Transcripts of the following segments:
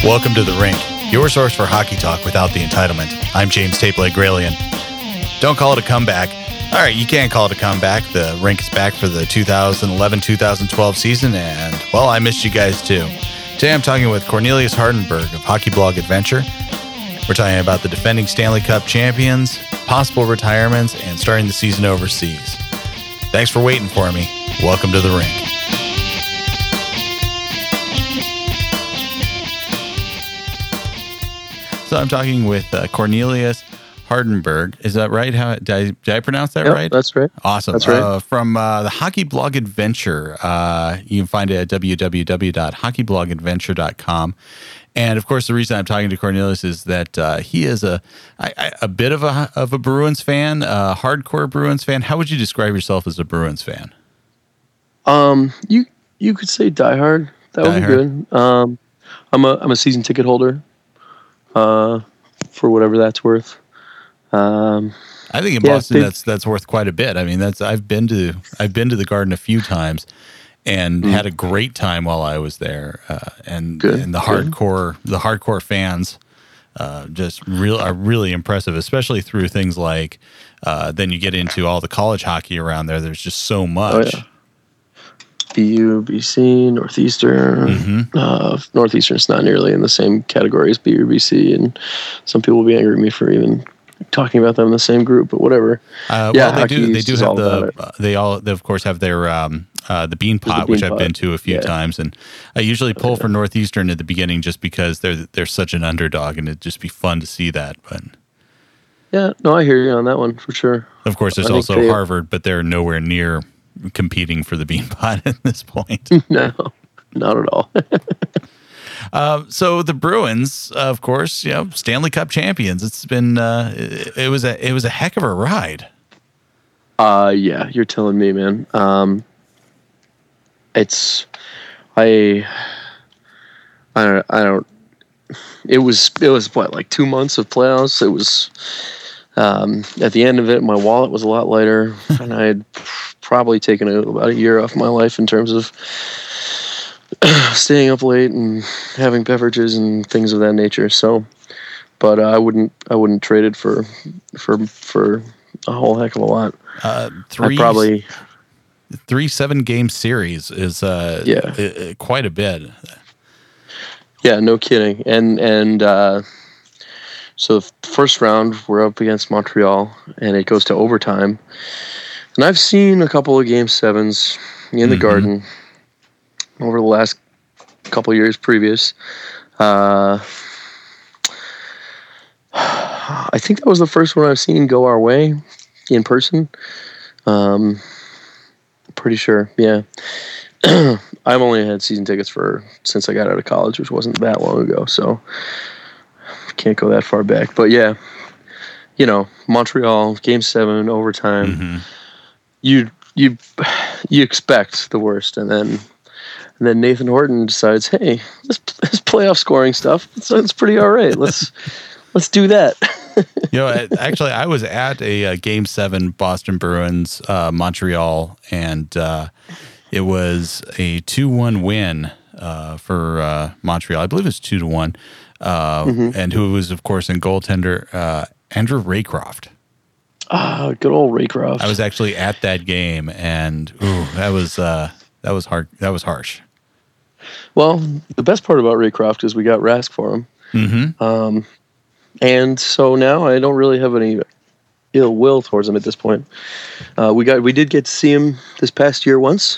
Welcome to The Rink, your source for hockey talk without the entitlement. I'm James Tapeleg Gralian. Don't call it a comeback. All right, you can't call it a comeback. The Rink is back for the 2011-2012 season, and, well, I missed you guys too. Today I'm talking with Cornelius Hardenberg of Hockey Blog Adventure. We're talking about the defending Stanley Cup champions, possible retirements, and starting the season overseas. Thanks for waiting for me. Welcome to The Rink. So I'm talking with Cornelius Hardenberg. Is that right? Did I pronounce that right? That's right. Awesome. That's right. From the Hockey Blog Adventure. You can find it at www.hockeyblogadventure.com. And of course, the reason I'm talking to Cornelius is that he is a bit of a Bruins fan, a hardcore Bruins fan. How would you describe yourself as a Bruins fan? You could say diehard. That would be good. I'm a season ticket holder. For whatever that's worth. I think in Boston that's worth quite a bit. I mean, I've been to the Garden a few times and had a great time while I was there. And the hardcore fans are really impressive, especially through things like then you get into all the college hockey around there. There's just so much. Oh, yeah. BU, BC, Northeastern. Northeastern's not nearly in the same category as BU, BC, and some people will be angry at me for even talking about them in the same group, but whatever. They do have they of course have their the Bean Pot, which I've been to a few times, and I usually pull for Northeastern at the beginning just because they're such an underdog, and it'd just be fun to see that. But yeah, no, I hear you on that one for sure. Of course, there's also Harvard, but they're nowhere near competing for the Bean Pot at this point. No, not at all. So the Bruins, of course, Stanley Cup champions. It's been it was a heck of a ride. Yeah, you're telling me, man. I don't. It was what, like 2 months of playoffs. It was at the end of it, my wallet was a lot lighter, and I had probably taken about a year off my life in terms of staying up late and having beverages and things of that nature. So, but I wouldn't trade it for a whole heck of a lot. 3 7-game series is quite a bit. Yeah, no kidding. And so the first round we're up against Montreal, and it goes to overtime. And I've seen a couple of Game 7s in the Garden over the last couple of years previous. I think that was the first one I've seen go our way in person. Pretty sure, yeah. I've only had season tickets since I got out of college, which wasn't that long ago, so can't go that far back. But yeah, Montreal, Game 7, overtime. You expect the worst, and then Nathan Horton decides, hey, this playoff scoring stuff, it's pretty all right. Let's do that. Actually, I was at a Game 7 Boston Bruins Montreal, and it was a 2-1 win for Montreal. I believe it was 2-1, and who was, of course, in goaltender Andrew Raycroft. Good old Raycroft. I was actually at that game, and that was hard. That was harsh. Well, the best part about Raycroft is we got Rask for him. And so now I don't really have any ill will towards him at this point. We did get to see him this past year once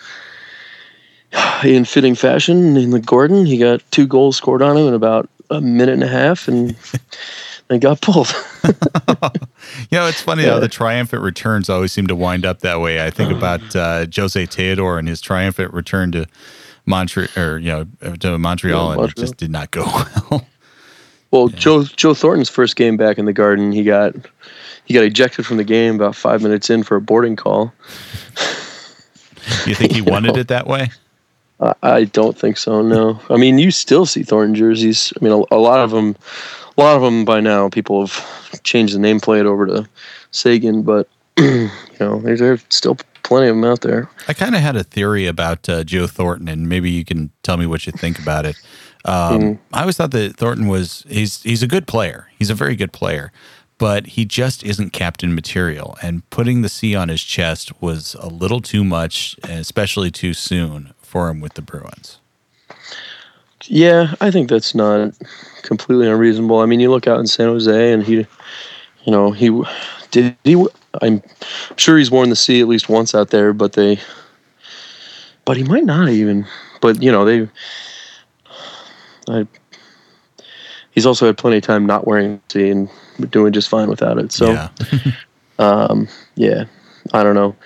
in fitting fashion in the Gordon. He got 2 goals scored on him in about a minute and a half, and got pulled. It's funny how the triumphant returns always seem to wind up that way. I think about Jose Theodore and his triumphant return to Montreal, and it just did not go well. Well, Joe Thornton's first game back in the Garden, he got ejected from the game about 5 minutes in for a boarding call. You think he wanted it that way? I don't think so. No, I mean, you still see Thornton jerseys. I mean, a lot of them by now, people have changed the nameplate over to Sagan, but there's still plenty of them out there. I kind of had a theory about Joe Thornton, and maybe you can tell me what you think about it. I always thought that Thornton he's a good player. He's a very good player, but he just isn't captain material. And putting the C on his chest was a little too much, and especially too soon for him with the Bruins. Yeah, I think that's not completely unreasonable. I mean, you look out in San Jose, and I'm sure he's worn the C at least once out there, but he might not even. But he's also had plenty of time not wearing the C and doing just fine without it. So, yeah, I don't know.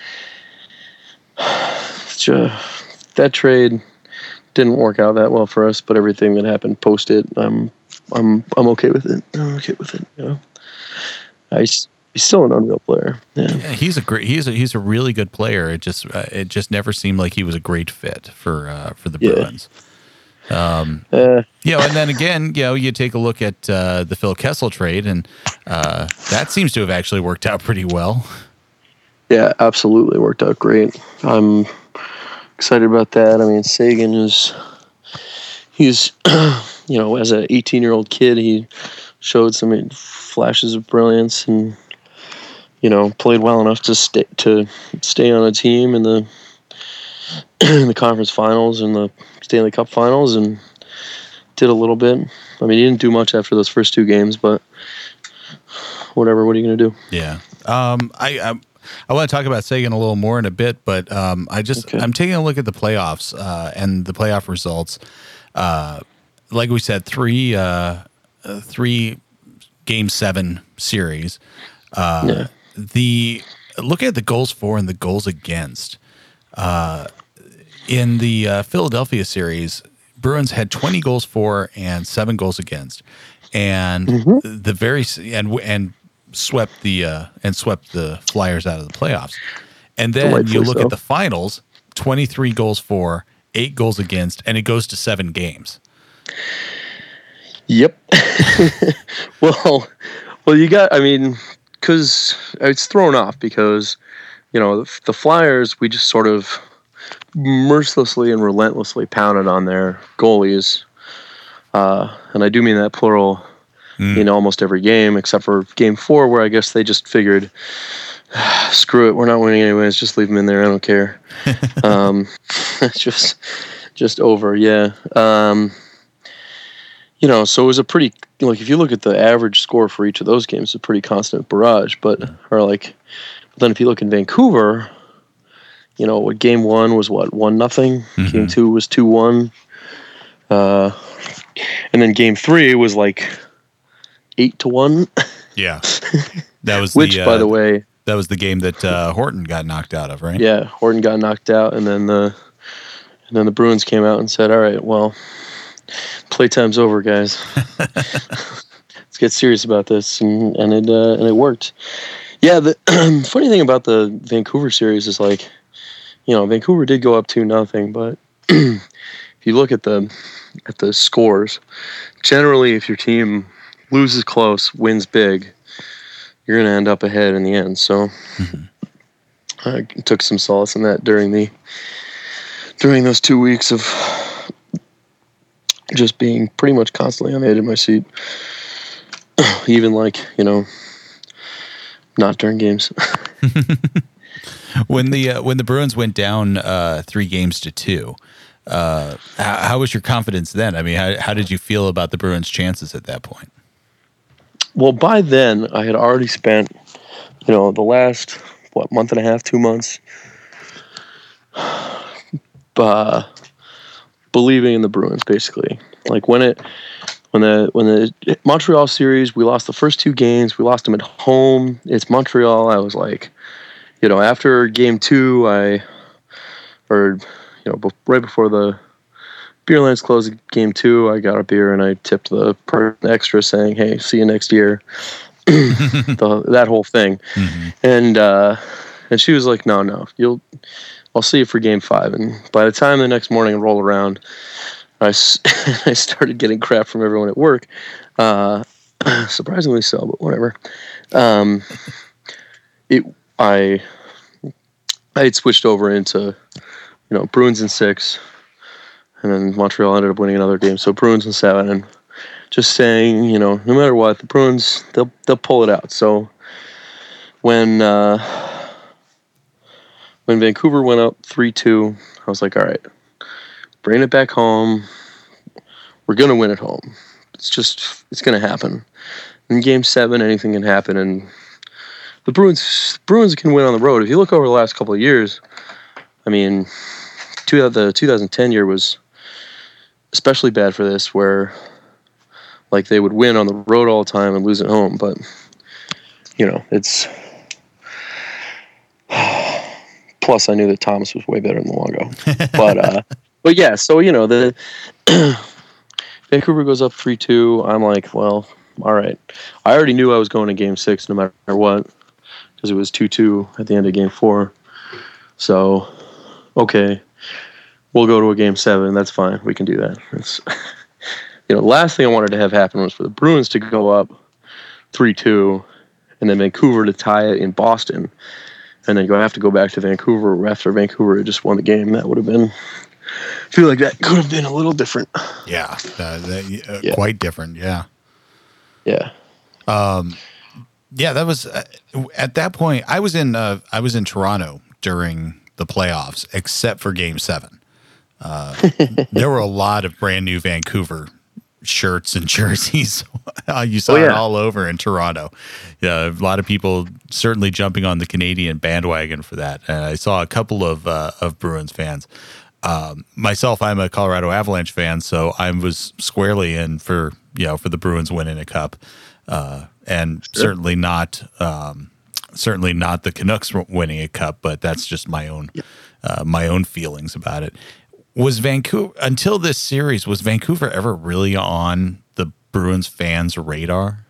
That trade didn't work out that well for us, but everything that happened post it, I'm okay with it. I'm okay with it. He's still an unreal player. Yeah, he's a really good player. It just never seemed like he was a great fit for the Bruins. And then again, you take a look at the Phil Kessel trade, and that seems to have actually worked out pretty well. Yeah, absolutely worked out great. I'm excited about that. I mean, Sagan he's as an 18-year-old kid, he showed some flashes of brilliance and played well enough to stay on a team in the conference finals and the Stanley Cup finals, and did a little bit. I mean, he didn't do much after those first two games, but whatever. What are you going to do? Yeah. I want to talk about Sagan a little more in a bit, but I'm taking a look at the playoffs and the playoff results. Like we said, three Game 7 series. Look at the goals for and the goals against. In the Philadelphia series, Bruins had 20 goals for and 7 goals against, and and swept the Flyers out of the playoffs. And then you look at the finals, 23 goals for, 8 goals against, and it goes to 7 games. Yep. well, because it's thrown off because, the Flyers, we just sort of mercilessly and relentlessly pounded on their goalies. And I do mean that plural. In almost every game, except for Game 4, where I guess they just figured, screw it, we're not winning anyways, just leave them in there, I don't care. It's just over, yeah. So it was a pretty, if you look at the average score for each of those games, it's a pretty constant barrage, but then if you look in Vancouver, Game 1 was 1-0, Game 2 was 2-1, and then Game 3 was 8-1. Yeah, that was by the way, that was the game that Horton got knocked out of, right? Yeah, Horton got knocked out, and then the Bruins came out and said, "All right, well, playtime's over, guys. Let's get serious about this," and it worked. Yeah, the funny thing about the Vancouver series is Vancouver did go up 2-0, but if you look at the scores, generally, if your team loses close, wins big, you're going to end up ahead in the end. So I took some solace in that during those 2 weeks of just being pretty much constantly on the edge of my seat. Even not during games. When the Bruins went down 3-2, how was your confidence then? I mean, how did you feel about the Bruins' chances at that point? Well, by then, I had already spent, the last, month and a half, 2 months, believing in the Bruins, basically. When the Montreal series, we lost the first 2 games. We lost them at home. It's Montreal. I was after Game 2, right before the beer lines closed Game 2, I got a beer and I tipped the extra saying, "Hey, see you next year." That whole thing. And she was like, No, I'll see you for Game 5. And by the time the next morning rolled around, I started getting crap from everyone at work. Surprisingly so, but whatever. I had switched over into, Bruins in 6. and then Montreal ended up winning another game. So Bruins in 7, and just saying, you know, no matter what, the Bruins, they'll pull it out. So when Vancouver went up 3-2, I was like, all right, bring it back home. We're gonna win at home. It's gonna happen. In Game 7, anything can happen, and the Bruins can win on the road. If you look over the last couple of years, I mean, the 2010 year was especially bad for this, where like they would win on the road all the time and lose at home. But you know, it's plus I knew that Thomas was way better than Luongo. But yeah, so you know, the Vancouver goes up 3-2. I'm like, well, all right. I already knew I was going to Game 6 no matter what, because it was 2-2 at the end of Game 4. So, okay, we'll go to a Game 7. That's fine. We can do that. It's, you know, the last thing I wanted to have happen was for the Bruins to go up 3-2 and then Vancouver to tie it in Boston and then have to go back to Vancouver after Vancouver had just won the game. That would have been... I feel like that could have been a little different. Yeah, quite different. Yeah. Yeah. Yeah, that was at that point. I was in Toronto during the playoffs, except for Game 7. There were a lot of brand new Vancouver shirts and jerseys. You saw it all over in Toronto. Yeah, a lot of people certainly jumping on the Canadian bandwagon for that. And I saw a couple of Bruins fans. Myself, I'm a Colorado Avalanche fan, so I was squarely in for the Bruins winning a cup, and certainly not the Canucks winning a cup. But that's just my own feelings about it. Was Vancouver, until this series, was Vancouver ever really on the Bruins fans' radar?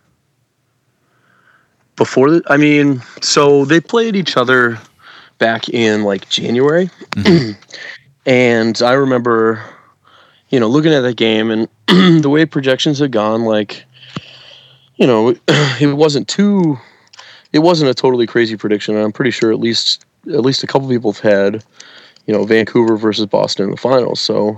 So they played each other back in like January. Mm-hmm. And I remember, you know, looking at that game and the way projections had gone, like, you know, it wasn't a totally crazy prediction. I'm pretty sure at least a couple people have had, you know, Vancouver versus Boston in the finals. So,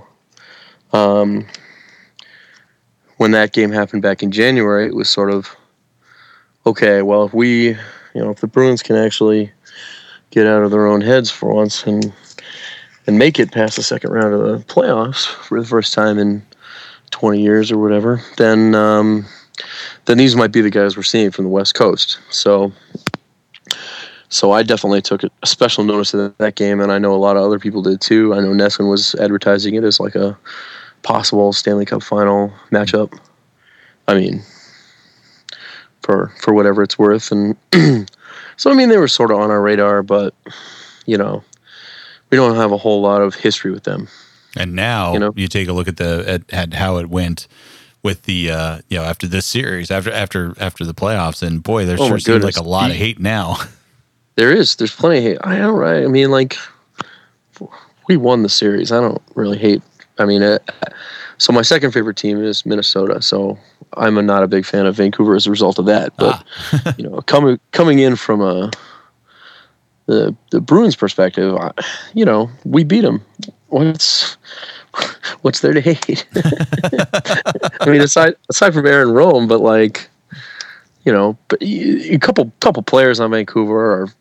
when that game happened back in January, it was sort of, okay, well, if the Bruins can actually get out of their own heads for once and make it past the second round of the playoffs for the first time in 20 years or whatever, then these might be the guys we're seeing from the West Coast. So I definitely took a special notice of that game, and I know a lot of other people did too. I know Nesson was advertising it as like a possible Stanley Cup final matchup. I mean, for whatever it's worth. And so, I mean, they were sort of on our radar, but, you know, we don't have a whole lot of history with them. And now you take a look at how it went with the after this series, after the playoffs, and boy, there sure seems like a lot of hate now. There's plenty of hate. I know, right? I mean, like, we won the series. I don't really hate. I mean, so my second favorite team is Minnesota. So I'm not a big fan of Vancouver as a result of that. But you know, coming in from the Bruins perspective, you know, we beat them. What's there to hate? I mean, aside from Aaron Rome, but like, you know, but a couple players on Vancouver are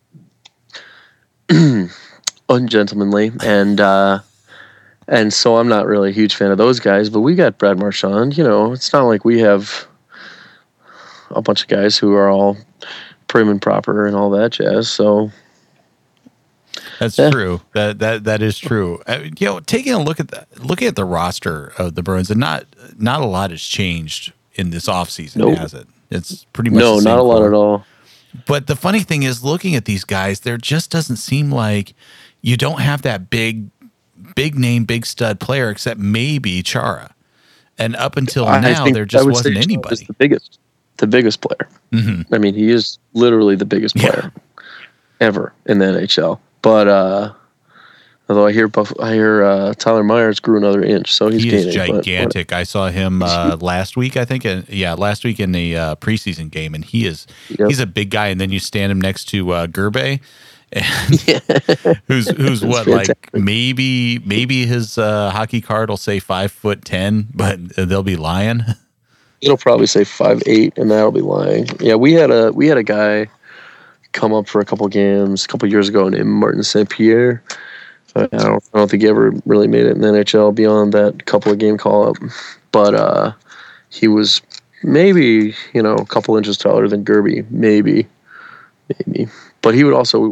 ungentlemanly, and so I'm not really a huge fan of those guys. But we got Brad Marchand. You know, it's not like we have a bunch of guys who are all prim and proper and all that jazz. So that's true. That is true. You know, taking a looking at the roster of the Bruins, and not a lot has changed in this offseason, has it? It's pretty much the same not a lot at all. But the funny thing is, looking at these guys, there just doesn't seem like you don't have that big name, big stud player, except maybe Chara. And up until now, there just wasn't anybody. The biggest player. Mm-hmm. I mean, he is literally the biggest player ever in the NHL. But although I hear Tyler Myers grew another inch, so he's gaining. Gigantic. I saw him last week, I think. Last week in the preseason game, and he's a big guy. And then you stand him next to Gerbe, who's what, like maybe his hockey card will say 5'10", but they'll be lying. It'll probably say 5'8", and that'll be lying. Yeah, we had a guy come up for a couple games a couple years ago named Martin St. Pierre. I don't think he ever really made it in the NHL beyond that couple of game call up, but he was maybe a couple inches taller than Gerby, maybe, but he would also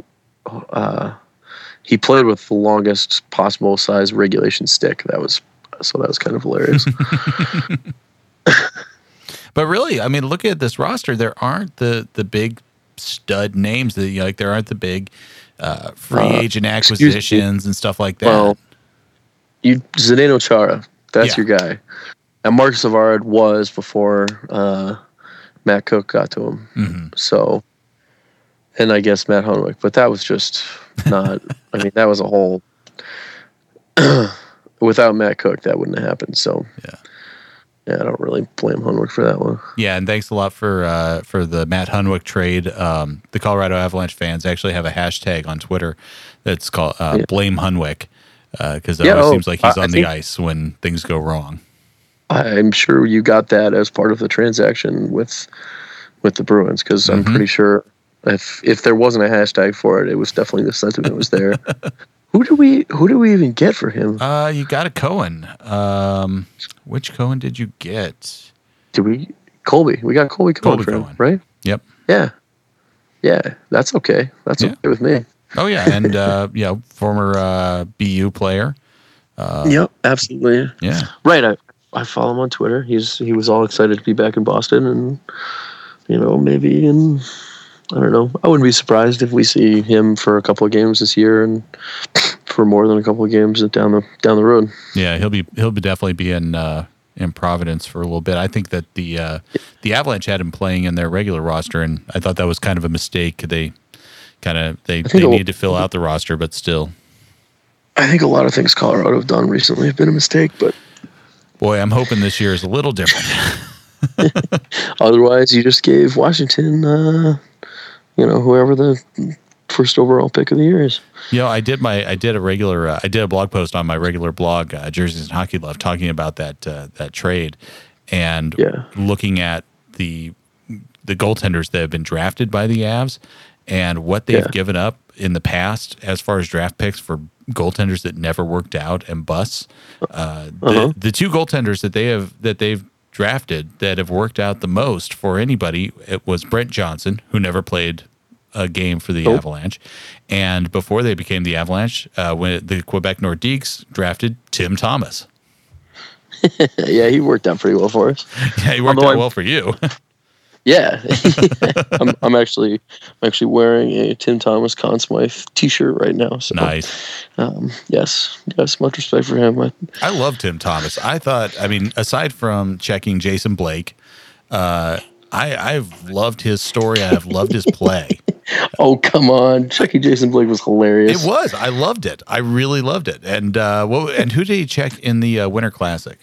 he played with the longest possible size regulation stick. That was kind of hilarious. But really, I mean, look at this roster. There aren't the big stud names that like. There aren't the big free agent acquisitions and stuff like that. Well, Zdeno Chara, that's your guy. And Marcus Savard was before Matt Cook got to him. Mm-hmm. So, and I guess Matt Hunwick, but that was just not. I mean, that was a whole. Without Matt Cook, that wouldn't have happened. So yeah, I don't really blame Hunwick for that one. Yeah, and thanks a lot for the Matt Hunwick trade. The Colorado Avalanche fans actually have a hashtag on Twitter that's called Blame Hunwick, because it always seems like he's on the ice when things go wrong. I'm sure you got that as part of the transaction with the Bruins, because I'm pretty sure if there wasn't a hashtag for it, it was definitely the sentiment was there. Who do we even get for him? You got a Cohen. Which Cohen did you get? Colby. We got Colby Cohen for him, right? Yep. Yeah. That's okay. That's okay with me. Oh yeah, and former BU player. Yep, absolutely. Yeah. Right. I follow him on Twitter. He was all excited to be back in Boston, and maybe in. I don't know. I wouldn't be surprised if we see him for a couple of games this year, and for more than a couple of games down the road. Yeah, he'll definitely be in Providence for a little bit. I think that the Avalanche had him playing in their regular roster, and I thought that was kind of a mistake. They need to fill out the roster, but still. I think a lot of things Colorado have done recently have been a mistake, but boy, I'm hoping this year is a little different. Otherwise, you just gave Washington. Whoever the first overall pick of the year is. I did a blog post on my regular blog, Jerseys and Hockey Love, talking about that trade, and looking at the goaltenders that have been drafted by the Avs and what they've given up in the past as far as draft picks for goaltenders that never worked out and busts. The two goaltenders that they've drafted that have worked out the most for anybody, it was Brent Johnson, who never played a game for the Avalanche, and before they became the Avalanche, when the Quebec Nordiques drafted Tim Thomas. Yeah, he worked out pretty well for us. Yeah, he worked out well for you. Yeah, I'm actually wearing a Tim Thomas Conn Smythe T-shirt right now. So, nice. Yes, much respect for him. I love Tim Thomas. Aside from checking Jason Blake, I've loved his story. I've loved his play. Oh, come on. Checking Jason Blake was hilarious. It was. I loved it. I really loved it. And and who did he check in the Winter Classic?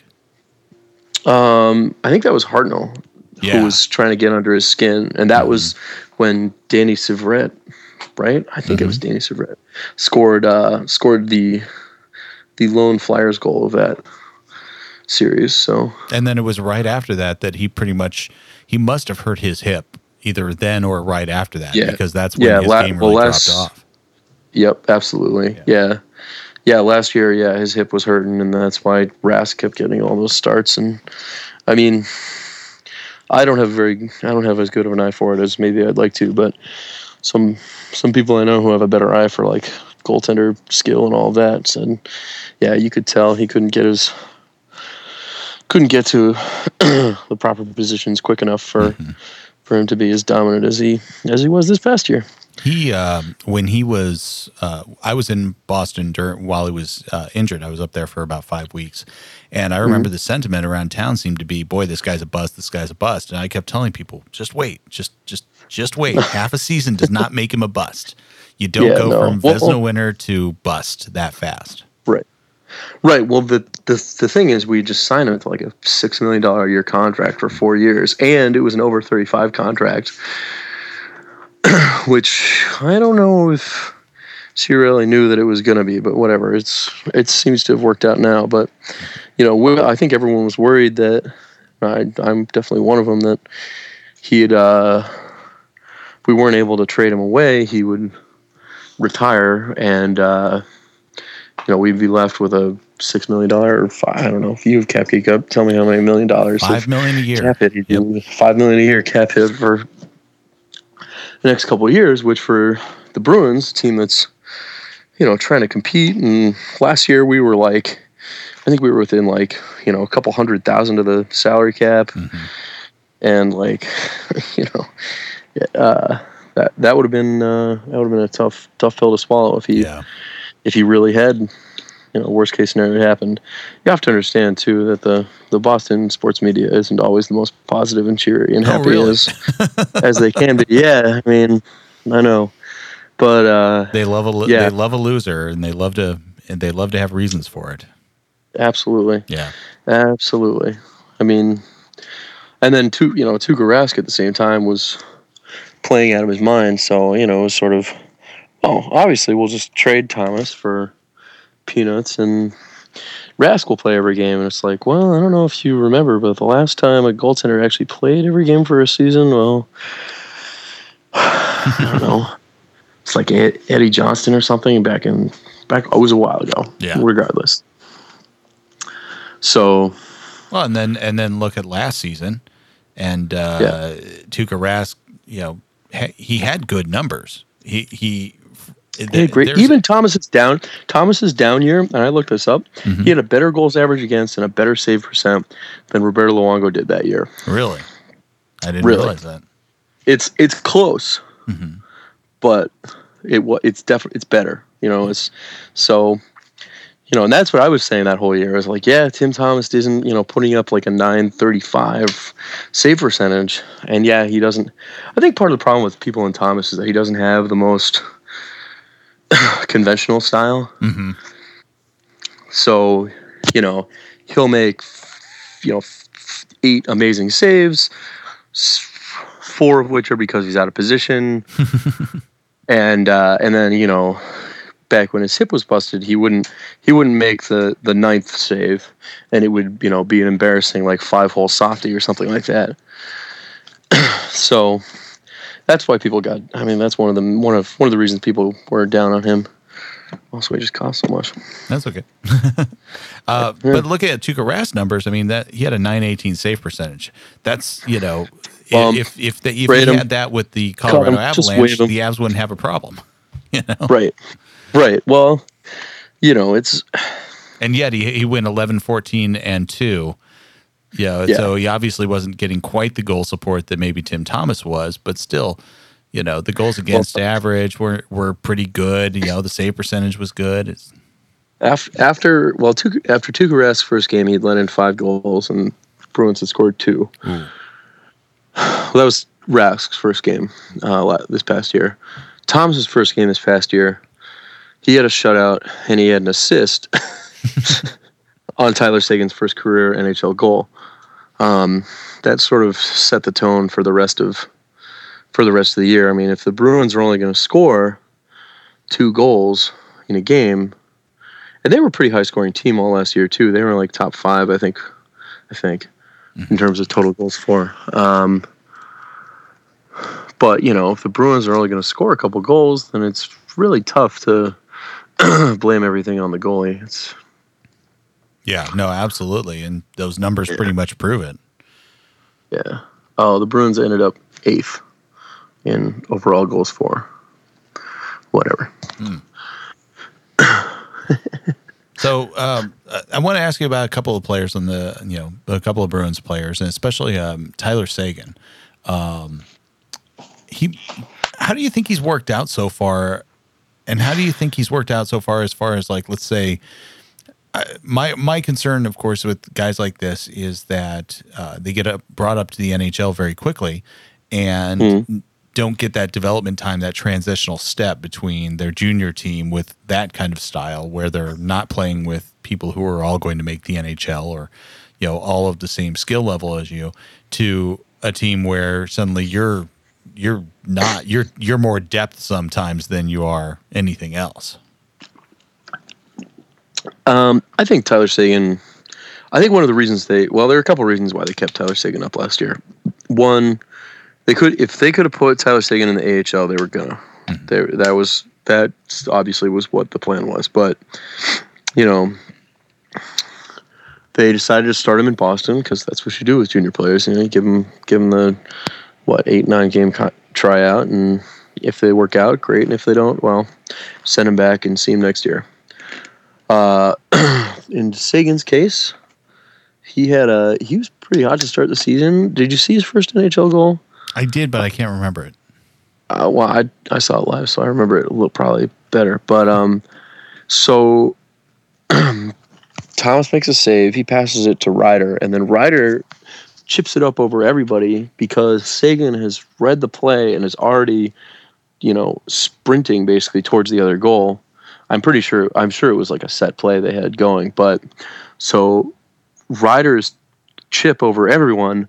I think that was Hartnell, who was trying to get under his skin. And that was when Danny Syvret, right? I think it was Danny Syvret, scored the lone Flyers goal of that series. So, and then it was right after that he must have hurt his hip either then or right after that, because that's when his game really dropped off. Yep, absolutely. Yeah. Last year, his hip was hurting, and that's why Rask kept getting all those starts. And I mean, I don't have as good of an eye for it as maybe I'd like to, but some people I know who have a better eye for like goaltender skill and all of that said, you could tell he couldn't get to the proper positions quick enough for him to be as dominant as he was this past year. When he was, I was in Boston while he was injured. I was up there for about 5 weeks, and I remember the sentiment around town seemed to be, "Boy, this guy's a bust. This guy's a bust." And I kept telling people, "Just wait, just wait. Half a season does not make him a bust. You don't go from Vezina winner to bust that fast." Right. Well, the thing is, we just signed him to like a $6 million a year contract for 4 years, and it was an over 35 contract, which I don't know if Ciarelli knew that it was going to be, but whatever. It seems to have worked out now. But I think everyone was worried that I'm definitely one of them that he'd we weren't able to trade him away. He would retire, and we'd be left with a $6 million or I don't know if you have cap geek up. Tell me how many $1 million. $5 million a year. Cap hit. Yep. $5 million a year cap hit for the next couple of years, which for the Bruins team that's trying to compete. And last year we were I think we were within a couple $100,000 of the salary cap, and that would have been a tough pill to swallow if he really had worst case scenario happened. You have to understand too that the Boston sports media isn't always the most positive and cheery and happy as they can be. Yeah, I mean, I know, but they love a loser, and they love to have reasons for it. Absolutely. Yeah. Absolutely. I mean, and then Tuukka Rask at the same time was playing out of his mind, so it was sort of, obviously we'll just trade Thomas for peanuts and Rask will play every game. And it's like, well, I don't know if you remember, but the last time a goaltender actually played every game for a season, well, I don't know. It's like Eddie Johnston or something back it was a while ago. Yeah. Regardless. So, well, and then look at last season, and Tuukka Rask, he had good numbers. He great. Even Thomas's down year, and I looked this up. He had a better goals average against and a better save percent than Roberto Luongo did that year. Really, I didn't realize that. It's close, but it's definitely better. It's so. And that's what I was saying that whole year. I was like, yeah, Tim Thomas isn't, putting up like a .935 save percentage. And yeah, he doesn't. I think part of the problem with people in Thomas is that he doesn't have the most conventional style. So, he'll make, 8 amazing saves, 4 of which are because he's out of position. And then, back when his hip was busted, he wouldn't make the 9th save, and it would be an embarrassing 5-hole softie or something like that. So that's why people got. I mean, that's one of the reasons people were down on him. Also, he just cost so much. That's okay. But look at Tuukka Rask numbers. I mean, that he had a .918 save percentage. That's if he had that with the Colorado Avalanche, the Avs wouldn't have a problem. Right. Well, it's... And yet he went 11, 14, and 2. So he obviously wasn't getting quite the goal support that maybe Tim Thomas was, but still, the goals against average were pretty good. The save percentage was good. After Tuukka Rask's first game, he'd let in 5 goals, and Bruins had scored 2. Well, that was Rask's first game this past year. Thomas's first game this past year, he had a shutout and he had an assist on Tyler Seguin's first career NHL goal. That sort of set the tone for the rest of the year. I mean, if the Bruins are only going to score 2 goals in a game, and they were a pretty high scoring team all last year too. They were top 5, I think, in terms of total goals for. But if the Bruins are only going to score a couple goals, then it's really tough to blame everything on the goalie. Absolutely, and those numbers pretty much prove it. Yeah. Oh, the Bruins ended up 8th in overall goals for. Whatever. So I want to ask you about a couple of players on a couple of Bruins players, and especially Tyler Seguin. How do you think he's worked out so far? And how do you think he's worked out so far as let's say, my concern, of course, with guys like this is that they get brought up to the NHL very quickly and don't get that development time, that transitional step between their junior team with that kind of style where they're not playing with people who are all going to make the NHL or, all of the same skill level as you, to a team where suddenly you're you're more depth sometimes than you are anything else. I think Tyler Seguin. I think one of the reasons there are a couple of reasons why they kept Tyler Seguin up last year. One, if they could have put Tyler Seguin in the AHL, they were gonna. That obviously was what the plan was, but they decided to start him in Boston because that's what you do with junior players. You give them the 8-9 game tryout, and if they work out, great, and if they don't, well, send him back and see him next year. In Seguin's case, he was pretty hot to start the season. Did you see his first NHL goal? I did, but I can't remember it. Well, I saw it live, so I remember it a little probably better. But so Thomas makes a save. He passes it to Ryder, and then Ryder chips it up over everybody because Seguin has read the play and is already, sprinting basically towards the other goal. I'm sure it was like a set play they had going, but so Ryder's chip over everyone.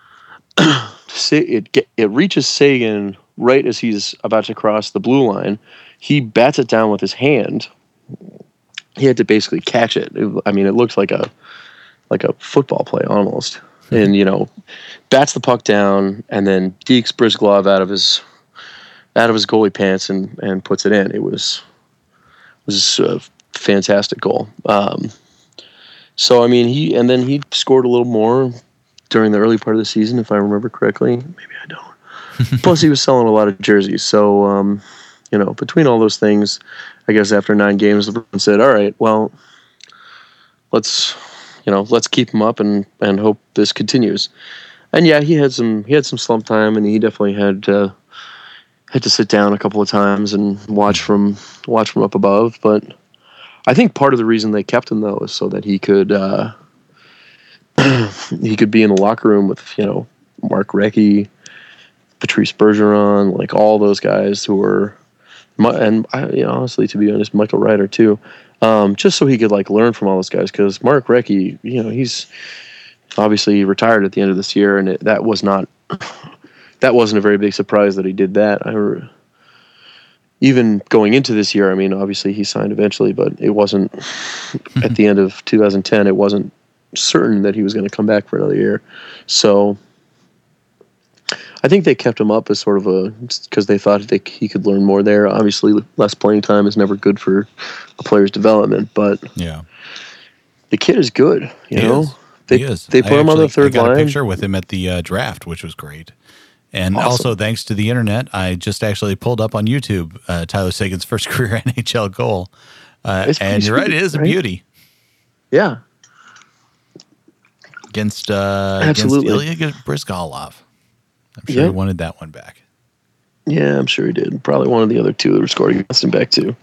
It reaches Seguin right as he's about to cross the blue line. He bats it down with his hand. He had to basically catch it. It looks like a football play almost. And bats the puck down and then dekes Brizglov out of his goalie pants and puts it in. It was a fantastic goal. He scored a little more during the early part of the season, if I remember correctly. Maybe I don't. Plus, he was selling a lot of jerseys. So, between all those things, I guess after 9 games, the Bruins said, "All right, well, let's keep him up and hope this continues." And yeah, he had some slump time, and he definitely had to sit down a couple of times and watch from up above. But I think part of the reason they kept him though is so that he could be in the locker room with Mark Recchi, Patrice Bergeron, like all those guys who were, and honestly, to be honest, Michael Ryder too, just so he could learn from all those guys. Because Mark Recchi, he's obviously retired at the end of this year, and that wasn't a very big surprise that he did that. Even going into this year, obviously he signed eventually, but it wasn't at the end of 2010. It wasn't certain that he was going to come back for another year. So I think they kept him up as sort of because they thought he could learn more there. Obviously, less playing time is never good for a player's development, but yeah, the kid is good. He is. They put him on the third line. I got a picture with him at the draft, which was great. And awesome. Also, thanks to the internet, I just actually pulled up on YouTube Tyler Seguin's first career NHL goal. And you're right, it is a beauty. Yeah. Against Ilya Brizgalov. I'm sure he wanted that one back. Yeah, I'm sure he did. Probably one of the other two that were scored against him back too.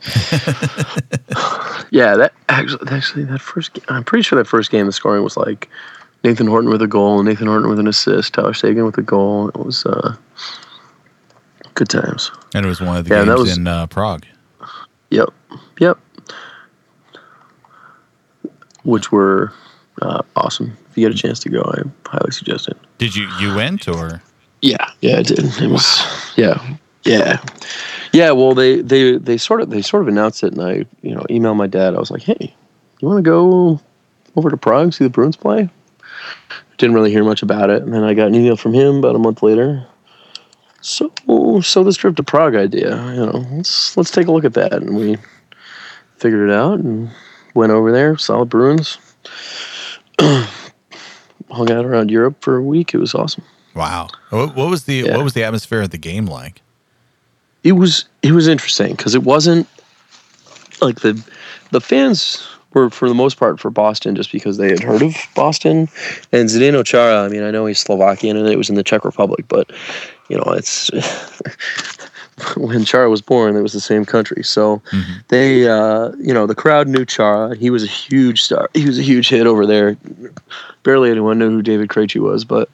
Yeah, that first game, I'm pretty sure that first game the scoring was like Nathan Horton with a goal, Nathan Horton with an assist, Tyler Seguin with a goal. It was good times. And it was one of the games in Prague. Yep. Which were awesome. If you get a chance to go, I highly suggest it. Did you went or? Yeah, I did. It was yeah. Well, they sort of announced it, and I emailed my dad. I was like, hey, you want to go over to Prague see the Bruins play? Didn't really hear much about it, and then I got an email from him about a month later. So this trip to Prague idea, let's take a look at that, and we figured it out and went over there, saw the Bruins, hung out around Europe for a week. It was awesome. Wow. What was the atmosphere at the game like? It was interesting because it wasn't like the fans were for the most part for Boston just because they had heard of Boston. And Zdeno Chara, I know he's Slovakian and it was in the Czech Republic, but it's when Chara was born, it was the same country. So they, the crowd knew Chara. He was a huge star. He was a huge hit over there. Barely anyone knew who David Krejci was, but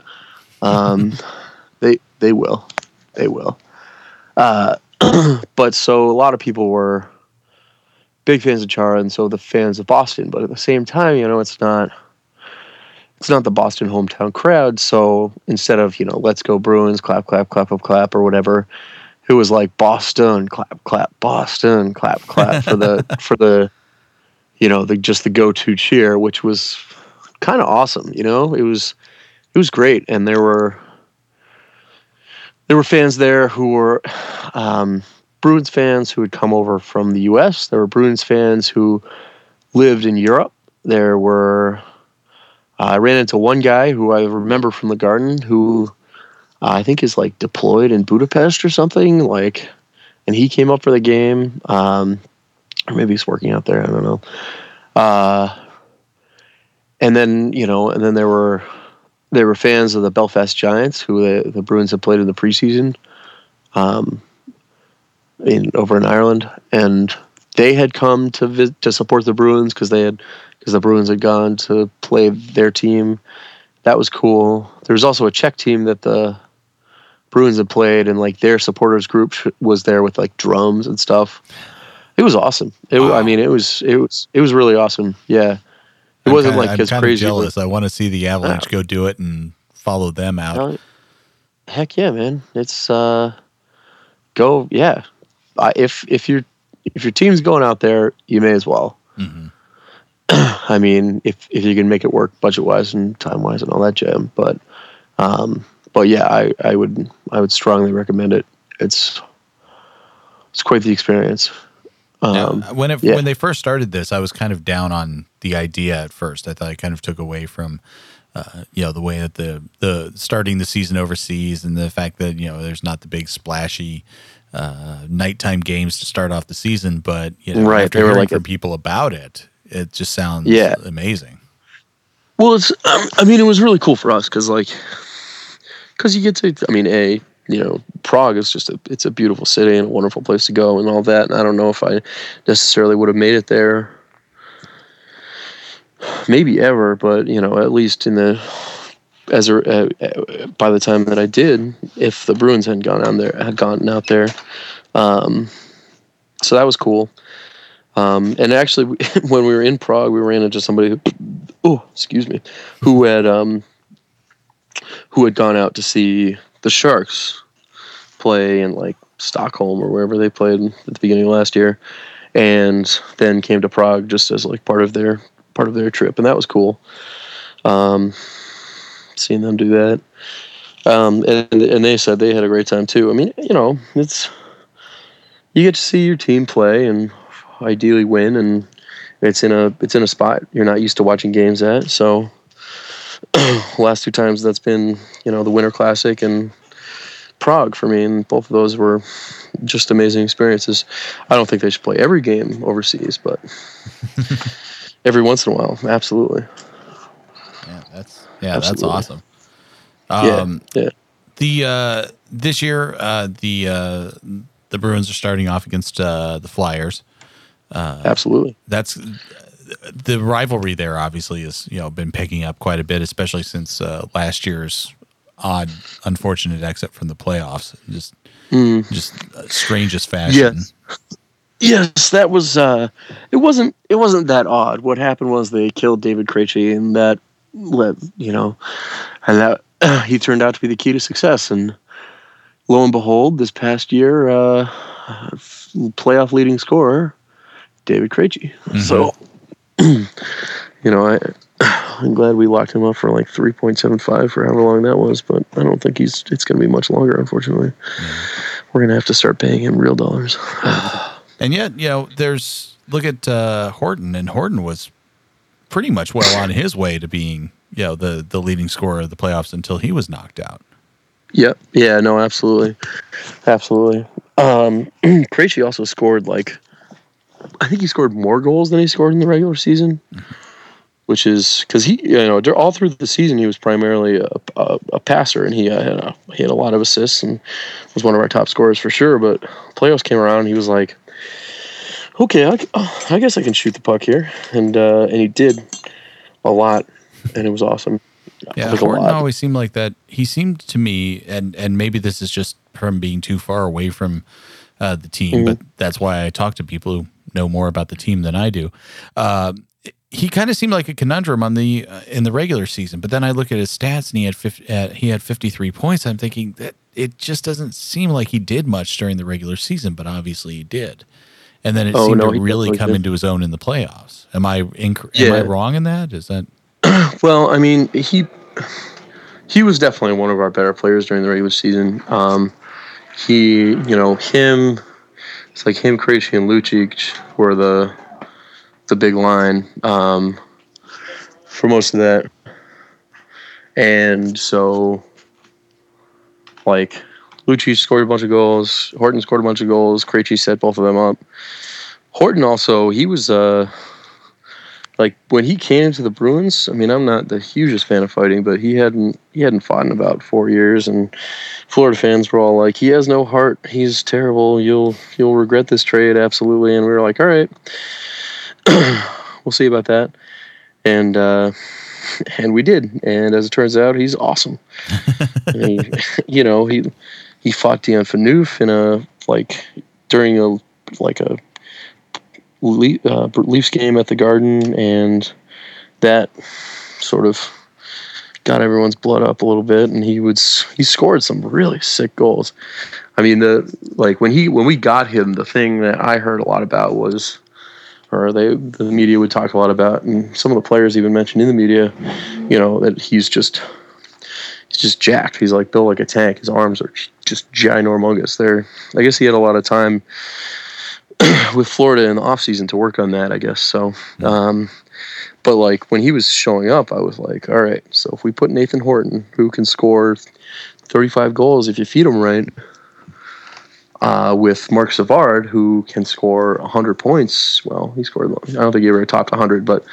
they will. But so a lot of people were big fans of Chara, and so the fans of Boston. But at the same time, it's not it's not the Boston hometown crowd. So instead of, let's go Bruins, clap, clap, clap, clap, clap, or whatever, it was like Boston, clap, clap, Boston, clap, clap for the just the go-to cheer, which was kind of awesome. It was great. And there were fans there who were Bruins fans who had come over from the US. There were Bruins fans who lived in Europe. There were I ran into one guy who I remember from the Garden who I think is like deployed in Budapest or something, and he came up for the game. Or maybe he's working out there. I don't know. And then there were fans of the Belfast Giants who the Bruins had played in the preseason, over in Ireland, and they had come to support the Bruins because the Bruins had gone to play their team. That was cool. There was also a Czech team that the Bruins had played, and their supporters group was there with drums and stuff. It was awesome. Wow. I mean, it was really awesome. Yeah, it wasn't as crazy. Jealous. I want to see the Avalanche go do it and follow them out. Heck yeah, man! It's go. Yeah, if your team's going out there, you may as well. Mm-hmm. I mean, if you can make it work budget wise and time wise and all that jam, but yeah, I would strongly recommend it. It's quite the experience. When they first started this, I was kind of down on the idea at first. I thought it kind of took away from the way that the starting the season overseas and the fact that there's not the big splashy nighttime games to start off the season. But after hearing from people about it, it just sounds amazing. Well, it was really cool for us because you get to, Prague is it's a beautiful city and a wonderful place to go and all that. And I don't know if I necessarily would have made it there, maybe ever, but at least by the time that I did, if the Bruins had gone out there, so that was cool. And actually, when we were in Prague, we ran into somebody who had gone out to see the Sharks play in Stockholm or wherever they played at the beginning of last year, and then came to Prague just as part of their trip, and that was cool. Seeing them do that, and they said they had a great time too. I mean, it's you get to see your team play and ideally win, and it's in a spot you're not used to watching games at. So last two times that's been the Winter Classic and Prague for me, and both of those were just amazing experiences. I don't think they should play every game overseas, but every once in a while, absolutely. That's awesome. This year, the Bruins are starting off against the Flyers. Absolutely. That's the rivalry there. Obviously, has been picking up quite a bit, especially since last year's odd, unfortunate exit from the playoffs. Just strangest fashion. Yes, that was. It wasn't that odd. What happened was they killed David Krejci, and that led, and that he turned out to be the key to success. And lo and behold, this past year, playoff leading scorer, David Krejci. Mm-hmm. So, I'm glad we locked him up for 3.75 for however long that was, but I don't think it's going to be much longer, unfortunately. Mm-hmm. We're going to have to start paying him real dollars. And yet, look at Horton, and Horton was pretty much well on his way to being, the leading scorer of the playoffs until he was knocked out. Yep. Yeah, no, absolutely. Absolutely. Krejci also scored, I think he scored more goals than he scored in the regular season, which is because he, all through the season, he was primarily a passer, and he had a lot of assists and was one of our top scorers for sure. But playoffs came around, and he was like, okay, I guess I can shoot the puck here. And he did a lot, and it was awesome. Yeah, Horton always seemed like that. He seemed to me, and maybe this is just from being too far away from the team, but that's why I talk to people who know more about the team than I do. he kind of seemed like a conundrum on the in the regular season. But then I look at his stats, and he had 53 points. I'm thinking that it just doesn't seem like he did much during the regular season, but obviously he did. And then it seemed to really come into his own in the playoffs. Am I wrong in that? Is that? Well, I mean, he was definitely one of our better players during the regular season. Him, it's like him, Krejci, and Lucic were the big line for most of that. And so, like, Lucic scored a bunch of goals. Horton scored a bunch of goals. Krejci set both of them up. Horton also, he was like when he came to the Bruins. I mean, I'm not the hugest fan of fighting, but he hadn't fought in about 4 years, and Florida fans were all like, "He has no heart. He's terrible. You'll regret this trade, absolutely." And we were like, "All right, we'll see about that." And we did. And as it turns out, he's awesome. He fought Dion Phaneuf during a Leafs game at the Garden, and that sort of got everyone's blood up a little bit. And he scored some really sick goals. I mean, when we got him, the thing that I heard a lot about was, or the media would talk a lot about, and some of the players even mentioned in the media, that he's just jacked. He's like built like a tank. His arms are just ginormous. I guess he had a lot of time with Florida in the offseason to work on that, I guess. So, but like when he was showing up, I was like, all right, so if we put Nathan Horton, who can score 35 goals if you feed him right, with Marc Savard, who can score 100 points. Well, he scored, I don't think he ever topped 100, but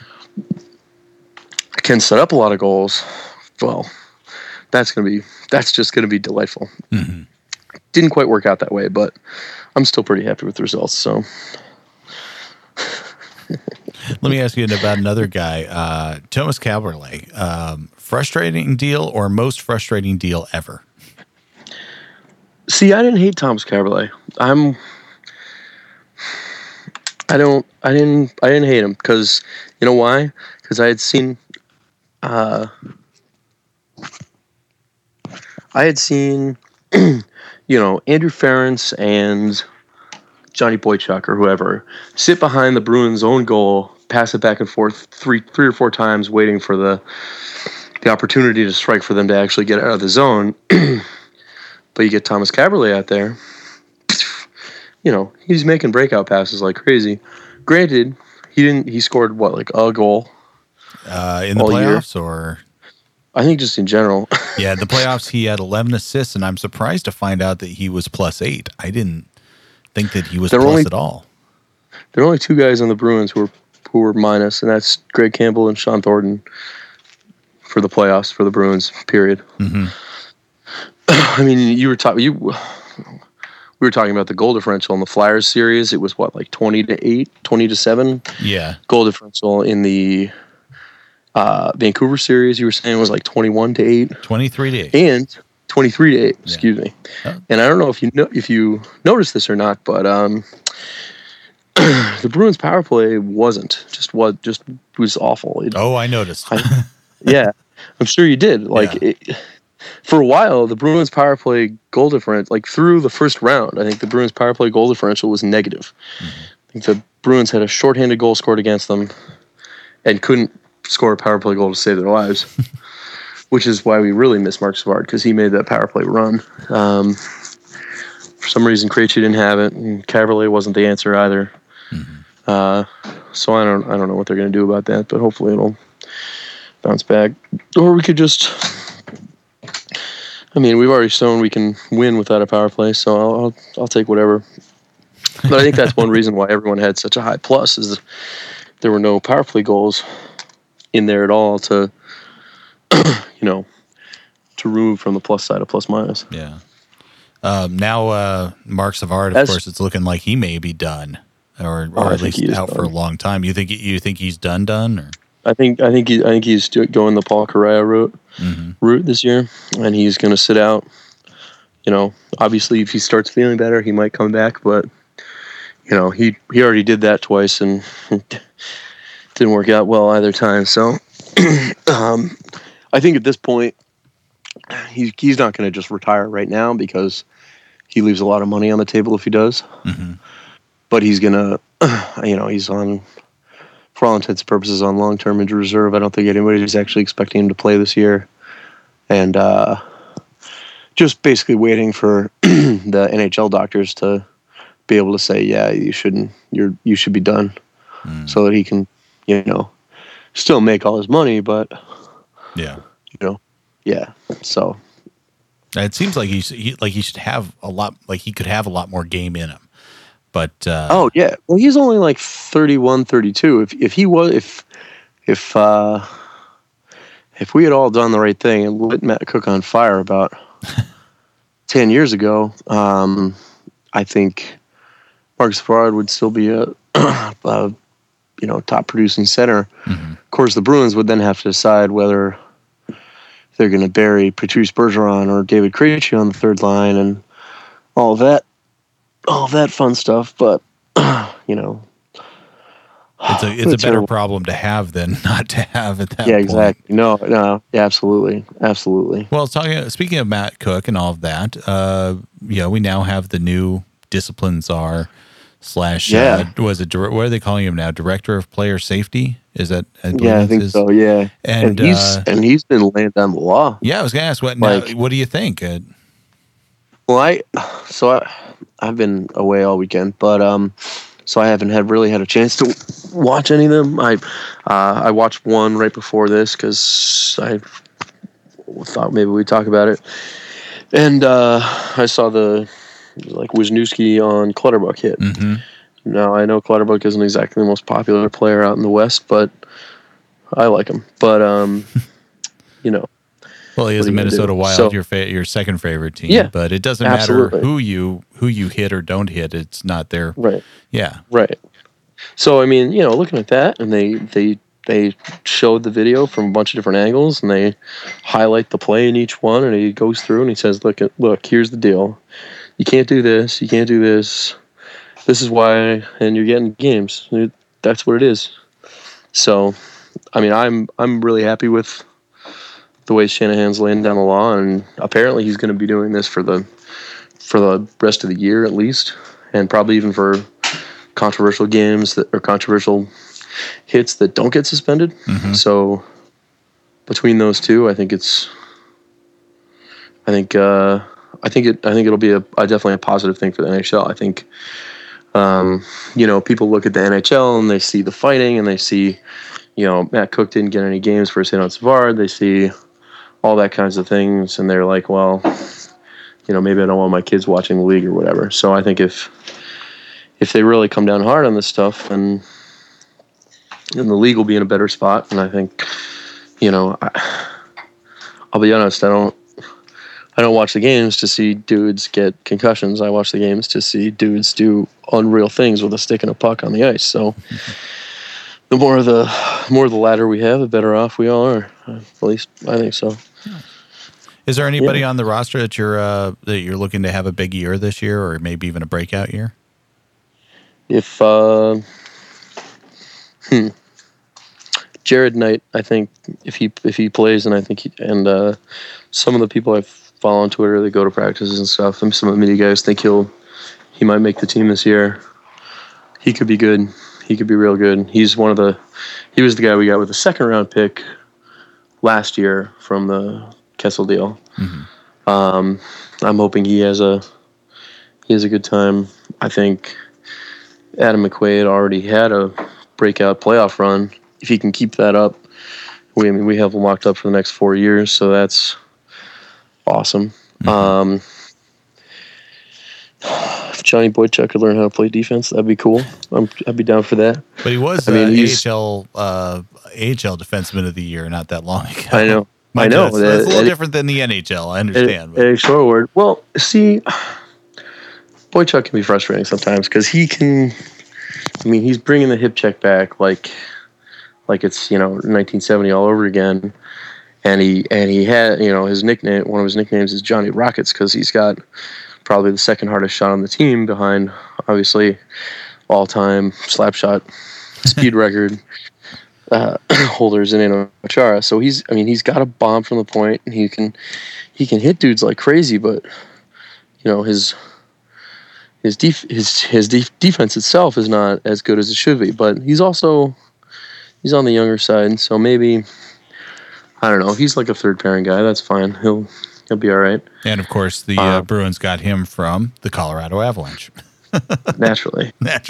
can set up a lot of goals. Well, that's just going to be delightful. Mm-hmm. Didn't quite work out that way, but I'm still pretty happy with the results. So let me ask you about another guy, Thomas Kaberle. Frustrating deal or most frustrating deal ever? See, I didn't hate Thomas Kaberle. I didn't hate him because, you know why? Because I had seen Andrew Ference and Johnny Boychuk or whoever sit behind the Bruins' own goal, pass it back and forth three or four times, waiting for the opportunity to strike for them to actually get out of the zone. But you get Thomas Kaberle out there, he's making breakout passes like crazy. Granted, he scored a goal in the playoffs year. Or I think just in general. Yeah, the playoffs he had 11 assists, and I'm surprised to find out that he was +8. I didn't think that he was at all. There are only two guys on the Bruins who were minus, and that's Greg Campbell and Sean Thornton for the playoffs for the Bruins. Period. Mm-hmm. I mean, we were talking about the goal differential in the Flyers series. It was 20-8, 20-7. Yeah, goal differential in the Vancouver series. You were saying it was 21-8, 23-8, and 23-8. Excuse me. Oh. And I don't know if you noticed this or not, but the Bruins power play was awful. I noticed. Yeah, I'm sure you did. For a while, the Bruins power play goal differential, through the first round, I think the Bruins power play goal differential was negative. Mm-hmm. I think the Bruins had a shorthanded goal scored against them and couldn't score a power play goal to save their lives, which is why we really miss Marc Savard, because he made that power play run. For some reason, Krejci didn't have it, and Kaberle wasn't the answer either. Mm-hmm. So I don't know what they're going to do about that, but hopefully it'll bounce back. Or we could just... I mean, we've already shown we can win without a power play, so I'll take whatever. But I think that's one reason why everyone had such a high plus, is that there were no power play goals in there at all to remove from the plus side of plus minus. Yeah. Now Marc Savard, of course, it's looking like he may be done, or at least out for a long time. You think he's done? Or? I think he's going the Paul Kariya route this year, and he's going to sit out. Obviously, if he starts feeling better, he might come back. But he already did that twice and didn't didn't work out well either time. So I think at this point, he's not going to just retire right now because he leaves a lot of money on the table if he does. Mm-hmm. But he's going to, he's on, for all intents and purposes, on long-term injury reserve. I don't think anybody's actually expecting him to play this year. And just basically waiting for the NHL doctors to be able to say, yeah, you should be done, so that he can, still make all his money, but yeah. So it seems like he should have a lot, like he could have a lot more game in him. But well, he's only like 31, 32. If we had all done the right thing and lit Matt Cook on fire about 10 years ago, I think Marcus Farard would still be a top producing center. Mm-hmm. Of course, the Bruins would then have to decide whether they're going to bury Patrice Bergeron or David Krejci on the third line and all that fun stuff. But it's a better problem to have than not to have at that point. Yeah, exactly. No, yeah, absolutely. Well, speaking of Matt Cook and all of that, we now have the new discipline czar / what are they calling him now? Director of Player Safety? Is that? I think so. Yeah, and he's been laying down the law. Yeah, I was going to ask what do you think? Well, I've been away all weekend, but so I haven't really had a chance to watch any of them. I watched one right before this because I thought maybe we'd talk about it, and I saw the Wisniewski on Clutterbuck hit. Mm-hmm. Now I know Clutterbuck isn't exactly the most popular player out in the West, but I like him. But well, he is a Minnesota Wild, your second favorite team. Yeah, but it doesn't absolutely. matter who you hit or don't hit. It's not their right. Yeah, right. So I mean, looking at that, and they showed the video from a bunch of different angles, and they highlight the play in each one, and he goes through and he says, "Look, here's the deal. You can't do this. You can't do this. This is why." And you're getting games. That's what it is. So, I mean, I'm really happy with the way Shanahan's laying down the law, and apparently he's going to be doing this for the rest of the year at least, and probably even for controversial games or controversial hits that don't get suspended. Mm-hmm. So between those two, I think it'll be definitely a positive thing for the NHL. I think people look at the NHL and they see the fighting and they see Matt Cook didn't get any games for his hit on Savard. They see all that kinds of things, and they're like, well, maybe I don't want my kids watching the league or whatever. So I think if they really come down hard on this stuff, and the league will be in a better spot. And I think, I'll be honest, I don't watch the games to see dudes get concussions. I watch the games to see dudes do unreal things with a stick and a puck on the ice. So the more of the latter we have, the better off we all are. At least I think so. Is there anybody on the roster that you're looking to have a big year this year, or maybe even a breakout year? If Jared Knight, I think if he plays, and I think some of the people I follow on Twitter, they go to practices and stuff, and some of the media guys think he might make the team this year. He could be good. He could be real good. He was the guy we got with the second round pick last year from the Kessel deal. Mm-hmm. I'm hoping he has a good time. I think Adam McQuaid already had a breakout playoff run. If he can keep that up, we have him locked up for the next 4 years, so that's awesome. Mm-hmm. If Johnny Boychuk could learn how to play defense, that'd be cool. I'd be down for that. But he was AHL Defenseman of the Year not that long ago. I know. That's a little different than the NHL. I understand. A short word. Well, see, Boychuk can be frustrating sometimes because he can. I mean, he's bringing the hip check back like it's 1970 all over again, and he had his nickname. One of his nicknames is Johnny Rockets because he's got probably the second hardest shot on the team behind obviously all time slap shot speed record. holders in Eno Chara. So he's got a bomb from the point, and he can hit dudes like crazy. But his defense itself is not as good as it should be. But he's on the younger side, so maybe I don't know. If he's like a third pairing guy, that's fine. He'll be all right. And of course, the Bruins got him from the Colorado Avalanche. Naturally.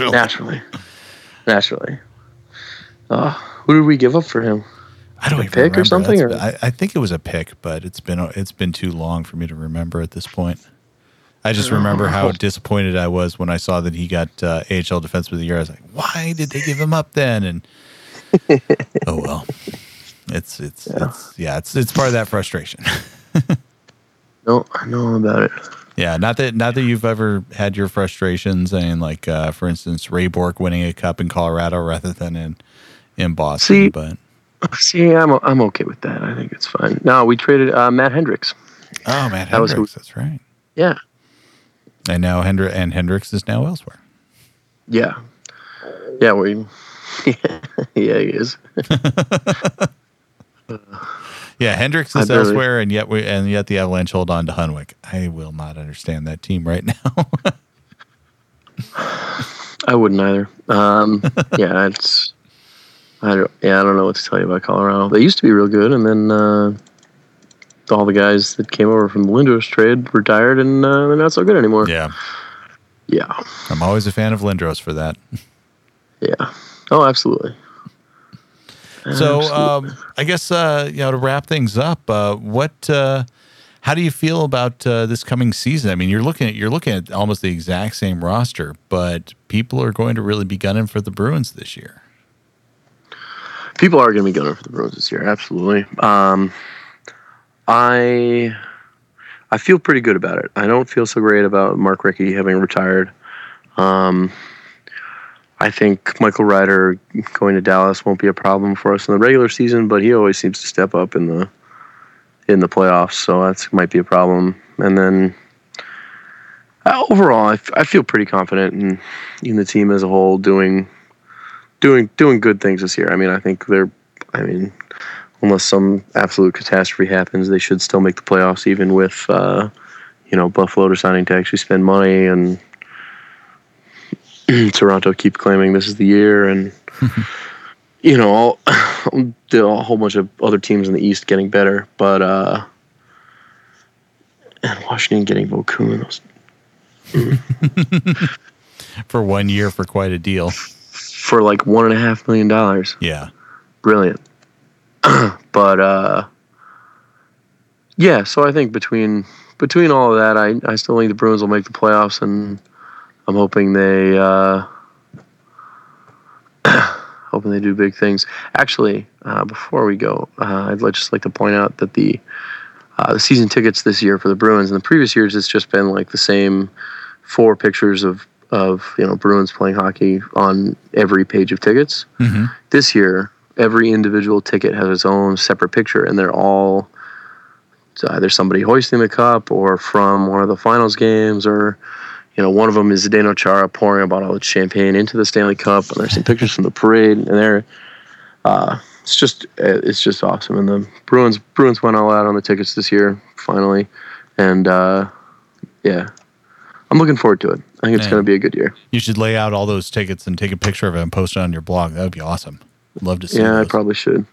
Who did we give up for him? I don't even pick remember. Or something. Or? I think it was a pick, but it's been too long for me to remember at this point. I just remember how disappointed I was when I saw that he got AHL Defenseman of the Year. I was like, why did they give him up then? And oh well, it's part of that frustration. No, I know all about it. Yeah, not that you've ever had your frustrations, and like for instance, Ray Bourque winning a cup in Colorado rather than in Boston. See, I'm okay with that. I think it's fine. No, we traded Matt Hendricks. Oh, Matt Hendricks, that's right. Yeah. And now Hendricks is now elsewhere. Yeah. Yeah, he is. Yeah, Hendricks is elsewhere, and yet the Avalanche hold on to Hunwick. I will not understand that team right now. I wouldn't either. I don't know what to tell you about Colorado. They used to be real good, and then all the guys that came over from the Lindros trade retired, and they're not so good anymore. Yeah. I'm always a fan of Lindros for that. Yeah. Oh, absolutely. So, I guess to wrap things up, how do you feel about this coming season? I mean, you're looking at almost the exact same roster, but people are going to really be gunning for the Bruins this year. People are going to be gunning for the Bruins this year, absolutely. I feel pretty good about it. I don't feel so great about Mark Recchi having retired. I think Michael Ryder going to Dallas won't be a problem for us in the regular season, but he always seems to step up in the playoffs, so that might be a problem. And then overall, I feel pretty confident in the team as a whole doing good things this year. I mean, I think unless some absolute catastrophe happens, they should still make the playoffs, even with Buffalo deciding to actually spend money, and Toronto keep claiming this is the year, and a whole bunch of other teams in the East getting better, but and Washington getting Vokoun for 1 year for quite a deal, for like $1.5 million. Yeah, brilliant. But so I think between all of that, I still think the Bruins will make the playoffs, and I'm hoping they do big things. Actually, before we go, I'd just like to point out that the season tickets this year for the Bruins, in the previous years, it's just been like the same 4 pictures of Bruins playing hockey on every page of tickets. Mm-hmm. This year, every individual ticket has its own separate picture, and they're all either somebody hoisting the cup or from one of the finals games, or one of them is Zdeno Chara pouring a bottle of champagne into the Stanley Cup, and there's some pictures from the parade, and it's just awesome. And the Bruins went all out on the tickets this year, finally, and I'm looking forward to it. I think it's going to be a good year. You should lay out all those tickets and take a picture of it and post it on your blog. That would be awesome. I'd love to see. Yeah, those. I probably should.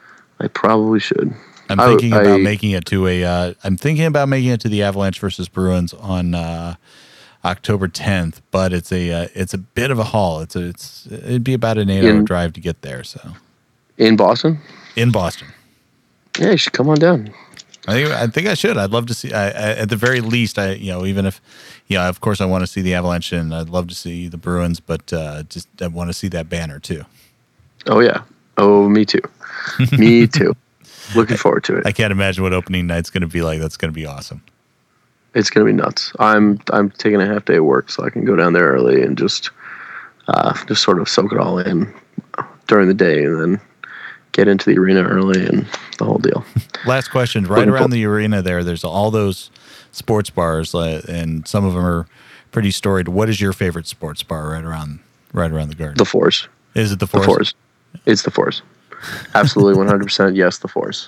I'm thinking about making it to the Avalanche versus Bruins on October 10th, but it's a bit of a haul. It'd be about an 8-hour drive to get there. So in Boston. Yeah, you should come on down. I think I should. I'd love to see. At the very least, even if, of course, I want to see the Avalanche, and I'd love to see the Bruins, but just I want to see that banner too. Oh yeah. Oh, me too. Me too. Looking forward to it. I can't imagine what opening night's going to be like. That's going to be awesome. It's going to be nuts. I'm taking a half day of work so I can go down there early and just sort of soak it all in during the day, and then get into the arena early and the whole deal. Last question. Right around the arena there's all those sports bars, and some of them are pretty storied. What is your favorite sports bar right around the Garden? The Fours. Is it the Fours? The Fours. It's the Fours. Absolutely 100% yes, the Fours.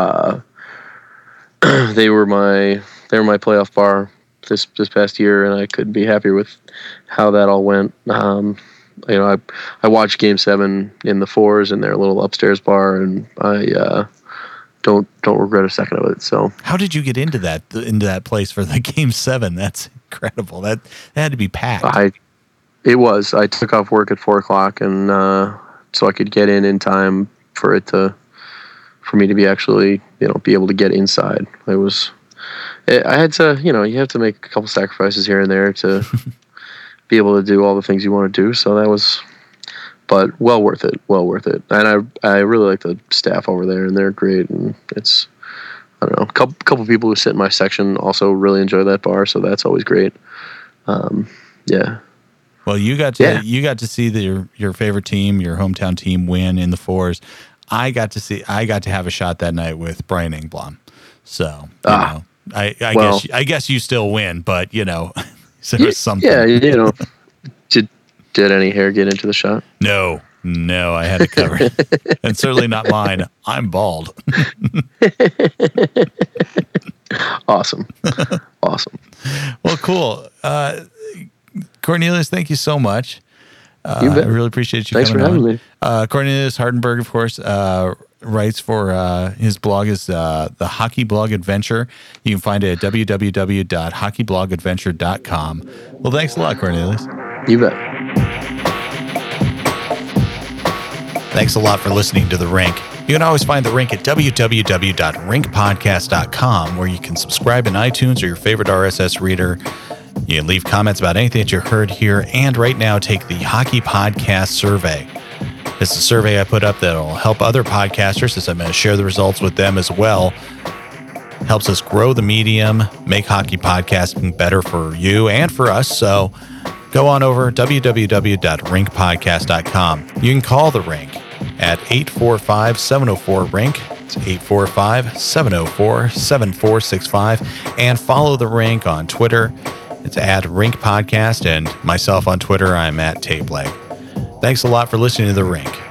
They were my playoff bar this past year, and I couldn't be happier with how that all went. I watched Game 7 in the Fours in their little upstairs bar, and I don't regret a second of it. So, how did you get into that place for the Game 7? That's incredible. That had to be packed. I took off work at 4:00, and so I could get in time for me to be actually be able to get inside. I had to you have to make a couple sacrifices here and there to be able to do all the things you want to do. So that was, but well worth it. And I really like the staff over there, and they're great. And it's, I don't know, a couple people who sit in my section also really enjoy that bar, so that's always great. Yeah. Well, you got to see your favorite team, your hometown team, win in the Fours. I got to have a shot that night with Brian Engblom. So I guess you still win, but so there's something. Yeah, did any hair get into the shot? No, I had to cover it. And certainly not mine. I'm bald. Awesome. Well, cool. Cornelius, thank you so much. You bet. I really appreciate you Thanks coming for having me. Cornelius Hardenberg, of course, writes for his blog is the Hockey Blog Adventure. You can find it at www.hockeyblogadventure.com. Well, thanks a lot, Cornelius. You bet. Thanks a lot for listening to The Rink. You can always find The Rink at www.rinkpodcast.com, where you can subscribe in iTunes or your favorite RSS reader. You can leave comments about anything that you heard here, and right now take the Hockey Podcast Survey. This is a survey I put up that will help other podcasters, as I'm going to share the results with them as well. Helps us grow the medium, make hockey podcasting better for you and for us. So go on over www.rinkpodcast.com. You can call The Rink at 845-704-RINK. It's 845-704-7465. And follow The Rink on Twitter. It's at Rink Podcast, and myself on Twitter, I'm at Tape Leg. Thanks a lot for listening to The Rink.